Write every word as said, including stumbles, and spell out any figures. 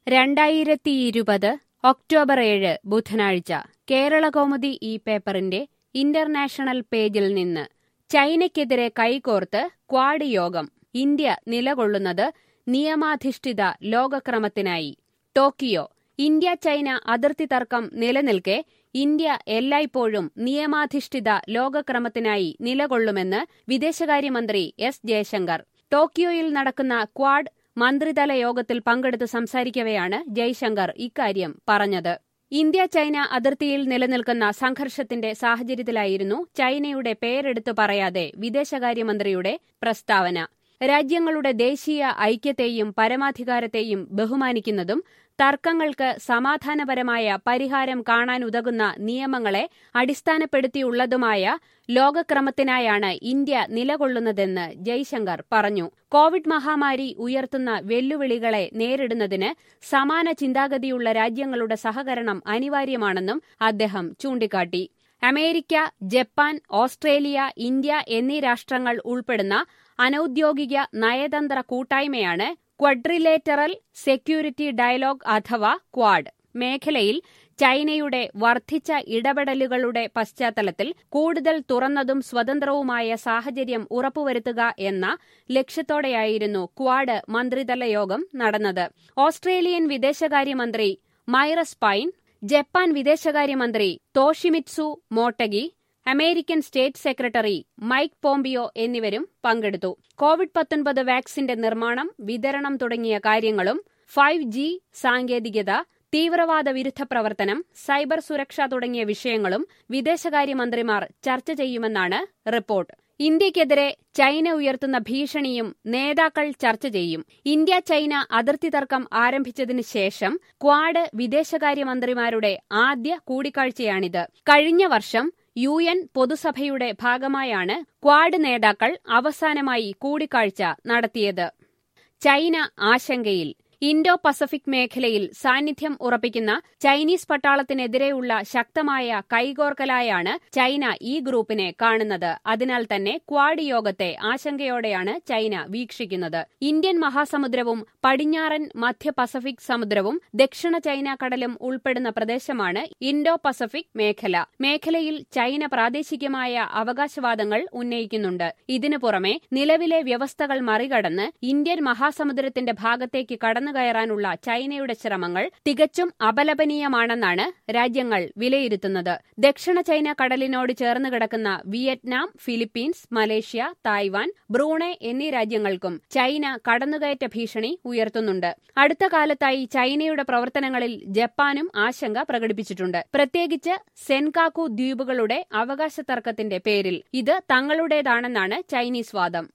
രണ്ടായിരത്തിയിരുപത് ഒക്ടോബർ ഏഴ് ബുധനാഴ്ച കേരളകൗമുദി ഈ പേപ്പറിന്റെ ഇന്റർനാഷണൽ പേജിൽ നിന്ന് ചൈനയ്ക്കെതിരെ കൈകോർത്ത് ക്വാഡ് യോഗം. ഇന്ത്യ നിലകൊള്ളുന്നത് നിയമാധിഷ്ഠിത ലോകക്രമത്തിനായി. ടോക്കിയോ. ഇന്ത്യ ചൈന അതിർത്തി തർക്കം നിലനിൽക്കെ ഇന്ത്യ എല്ലായ്പ്പോഴും നിയമാധിഷ്ഠിത ലോകക്രമത്തിനായി നിലകൊള്ളുമെന്ന് വിദേശകാര്യമന്ത്രി എസ് ജയശങ്കർ. ടോക്കിയോയിൽ നടക്കുന്ന ക്വാഡ് മന്ത്രിതല യോഗത്തിൽ പങ്കെടുത്ത് സംസാരിക്കവെയാണ് ജയ്ശങ്കർ ഇക്കാര്യം പറഞ്ഞത്. ഇന്ത്യ ചൈന അതിർത്തിയിൽ നിലനിൽക്കുന്ന സംഘർഷത്തിന്റെ സാഹചര്യത്തിലായിരുന്നു ചൈനയുടെ പേരെടുത്തു പറയാതെ വിദേശകാര്യമന്ത്രിയുടെ പ്രസ്താവന. രാജ്യങ്ങളുടെ ദേശീയ ഐക്യത്തെയും പരമാധികാരത്തെയും ബഹുമാനിക്കുന്നതും തർക്കങ്ങൾക്ക് സമാധാനപരമായ പരിഹാരം കാണാനുതകുന്ന നിയമങ്ങളെ അടിസ്ഥാനപ്പെടുത്തിയുള്ളതുമായ ലോകക്രമത്തിനായാണ് ഇന്ത്യ നിലകൊള്ളുന്നതെന്ന് ജയ്ശങ്കർ പറഞ്ഞു. കോവിഡ് മഹാമാരി ഉയർത്തുന്ന വെല്ലുവിളികളെ നേരിടുന്നതിന് സമാന ചിന്താഗതിയുള്ള രാജ്യങ്ങളുടെ സഹകരണം അനിവാര്യമാണെന്നും അദ്ദേഹം ചൂണ്ടിക്കാട്ടി. അമേരിക്ക, ജപ്പാൻ, ഓസ്ട്രേലിയ, ഇന്ത്യ എന്നീ രാഷ്ട്രങ്ങൾ ഉൾപ്പെടുന്ന അനൌദ്യോഗിക നയതന്ത്ര കൂട്ടായ്മയാണ് ക്വഡ്രിലേറ്ററൽ സെക്യൂരിറ്റി ഡയലോഗ് അഥവാ ക്വാഡ്. മേഖലയിൽ ചൈനയുടെ വർദ്ധിച്ച ഇടപെടലുകളുടെ പശ്ചാത്തലത്തിൽ കൂടുതൽ തുറന്നതും സ്വതന്ത്രവുമായ സാഹചര്യം ഉറപ്പുവരുത്തുക എന്ന ലക്ഷ്യത്തോടെയായിരുന്നു ക്വാഡ് മന്ത്രിതല യോഗം നടന്നത്. ഓസ്ട്രേലിയൻ വിദേശകാര്യമന്ത്രി മൈറസ് പൈൻ, ജപ്പാൻ വിദേശകാര്യമന്ത്രി Toshimitsu Motegi, American state secretary Mike Pompeo എന്നിവരും പങ്കെടുത്തു. കോവിഡ് പത്തൊൻപത് വാക്സിന്റെ നിർമ്മാണം, വിതരണം തുടങ്ങിയ കാര്യങ്ങളും ഫൈവ് ജി സാങ്കേതികത, തീവ്രവാദ വിരുദ്ധ പ്രവർത്തനം, സൈബർ സുരക്ഷ തുടങ്ങിയ വിഷയങ്ങളും വിദേശകാര്യമന്ത്രിമാർ ചർച്ച ചെയ്യുമെന്നാണ് റിപ്പോർട്ട്. ഇന്ത്യയ്ക്കെതിരെ ചൈന ഉയർത്തുന്ന ഭീഷണിയും നേതാക്കൾ ചർച്ച ചെയ്യും. ഇന്ത്യ ചൈന അതിർത്തി തർക്കം ആരംഭിച്ചതിന് ശേഷം ക്വാഡ് വിദേശകാര്യമന്ത്രിമാരുടെ ആദ്യ കൂടിക്കാഴ്ചയാണിത്. കഴിഞ്ഞ വർഷം യു എൻ പൊതുസഭയുടെ ഭാഗമായാണ് ക്വാഡ് നേതാക്കൾ അവസാനമായി കൂടിക്കാഴ്ച നടത്തിയത്. ചൈന ആശങ്കയിൽ. ഇൻഡോ പസഫിക് മേഖലയിൽ സാന്നിധ്യം ഉറപ്പിക്കുന്ന ചൈനീസ് പട്ടാളത്തിനെതിരെയുള്ള ശക്തമായ കൈകോർക്കലായാണ് ചൈന ഈ ഗ്രൂപ്പിനെ കാണുന്നത്. അതിനാൽ തന്നെ ക്വാഡ് യോഗത്തെ ആശങ്കയോടെയാണ് ചൈന വീക്ഷിക്കുന്നത്. ഇന്ത്യൻ മഹാസമുദ്രവും പടിഞ്ഞാറൻ മധ്യ പസഫിക് സമുദ്രവും ദക്ഷിണ ചൈന കടലും ഉൾപ്പെടുന്ന പ്രദേശമാണ് ഇൻഡോ പസഫിക് മേഖല. മേഖലയിൽ ചൈന പ്രാദേശികമായ അവകാശവാദങ്ങൾ ഉന്നയിക്കുന്നുണ്ട്. ഇതിനു പുറമെ നിലവിലെ വ്യവസ്ഥകൾ മറികടന്ന് ഇന്ത്യൻ മഹാസമുദ്രത്തിന്റെ ഭാഗത്തേക്ക് കടന്നു കയറാനുള്ള ചൈനയുടെ ശ്രമങ്ങൾ തികച്ചും അപലപനീയമാണെന്നാണ് രാജ്യങ്ങൾ വിലയിരുത്തുന്നത്. ദക്ഷിണ ചൈന കടലിനോട് ചേർന്ന് കിടക്കുന്ന Vietnam, Philippines, Malaysia, Taiwan, Brunei എന്നീ രാജ്യങ്ങൾക്കും ചൈന കടന്നുകയറ്റ ഭീഷണി ഉയർത്തുന്നുണ്ട്. അടുത്ത കാലത്തായി ചൈനയുടെ പ്രവർത്തനങ്ങളിൽ ജപ്പാനും ആശങ്ക പ്രകടിപ്പിച്ചിട്ടുണ്ട്. പ്രത്യേകിച്ച് സെൻകാക്കു ദ്വീപുകളുടെ അവകാശ തർക്കത്തിന്റെ പേരിൽ. ഇത് തങ്ങളുടേതാണെന്നാണ് ചൈനീസ് വാദം.